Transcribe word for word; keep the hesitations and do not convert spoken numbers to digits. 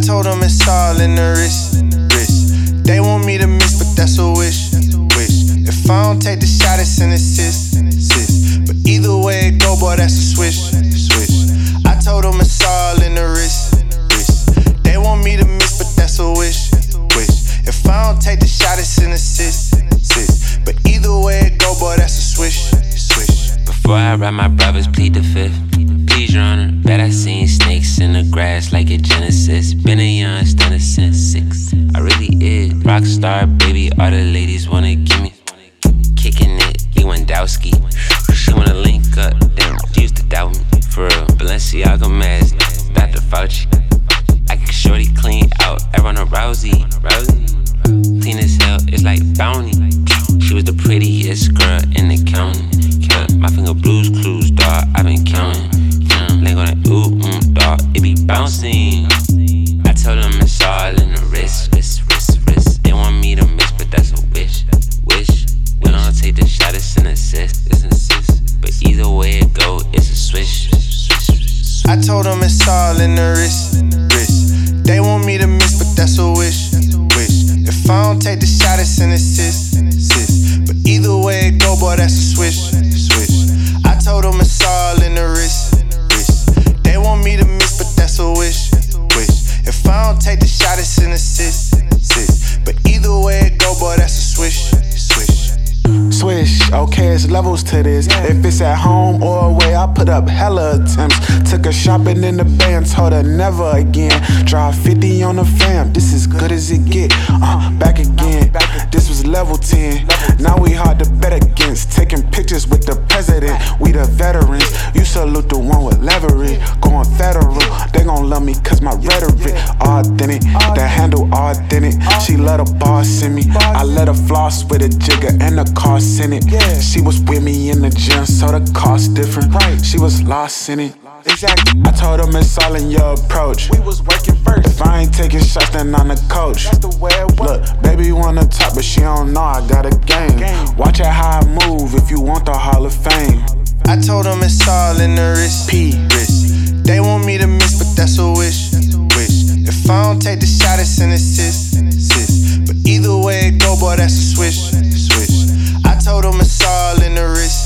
told them it's all in the wrist, wrist. They want me to miss, but that's a wish, wish. If I don't take the shot, it's an assist, assist. But either way it go, boy, that's a swish, swish. I told them it's all in the wrist, wrist. They want me to miss, but that's a wish, wish. If I don't take the shot, it's an assist, assist. But either way it go, boy, that's a swish, swish. Before I ride my brothers, plead the fifth. Please, your honor, bet I seen snakes in the grass like a Genesis. Been a young stunner since six. I really is. Rockstar, baby, all the ladies wanna give me. Kicking it, Lewandowski. She wanna link up, damn, she used to doubt me. For real, Balenciaga mask, Doctor Fauci. I can shorty clean out, Aaron Rousey. Rousey. Clean as hell, it's like bounty. She was the prettiest girl in the county. My finger blues clues, dawg, I been counting. Link on that ooh, mm, dawg, it be bouncing. I told them it's all in the wrist, wrist, wrist, wrist. They want me to miss, but that's a wish, wish. We don't take the shot, it's an assist, it's an assist. But either way it go, it's a swish, swish, swish. I told them it's all in the wrist, wrist. They want me to miss, but that's a wish, wish. If I don't take the shot, it's an assist, assist. But either way it go, boy, that's a swish, swish. I told them it's all in the wrist, wrist. They want me to miss, but that's a wish, wish. If I don't take the shot, it's an assist, assist. But either way it go, boy, that's a swish, swish. Swish, okay, it's levels to this. If it's at home or away, I put up hella attempts. Took her shopping in the bay and told her never again. Drive fifty on the fam, this is good as it get. Uh, back again, this was level ten. Now we hard to bet against. Taking pictures with the president, we the veterans. You salute the one with leverage. Going federal, they gon' love me cause my rhetoric authentic. The handle authentic. She love the boss in me. I let her floss with a jigger and the cost in it. She was with me in the gym, so the cost different. She was lost in it. Exactly. I told them it's all in your approach. We was working first. If I ain't taking shots, then I'm the coach. That's the way it works. Look, baby wanna talk, but she don't know I got a game. Watch it how I move if you want the Hall of Fame. I told them it's all in the wrist, P. wrist. They want me to miss, but that's a wish, wish. If I don't take the shot, it's an assist, assist. But either way it go, boy, that's a swish, swish. I told them it's all in the wrist,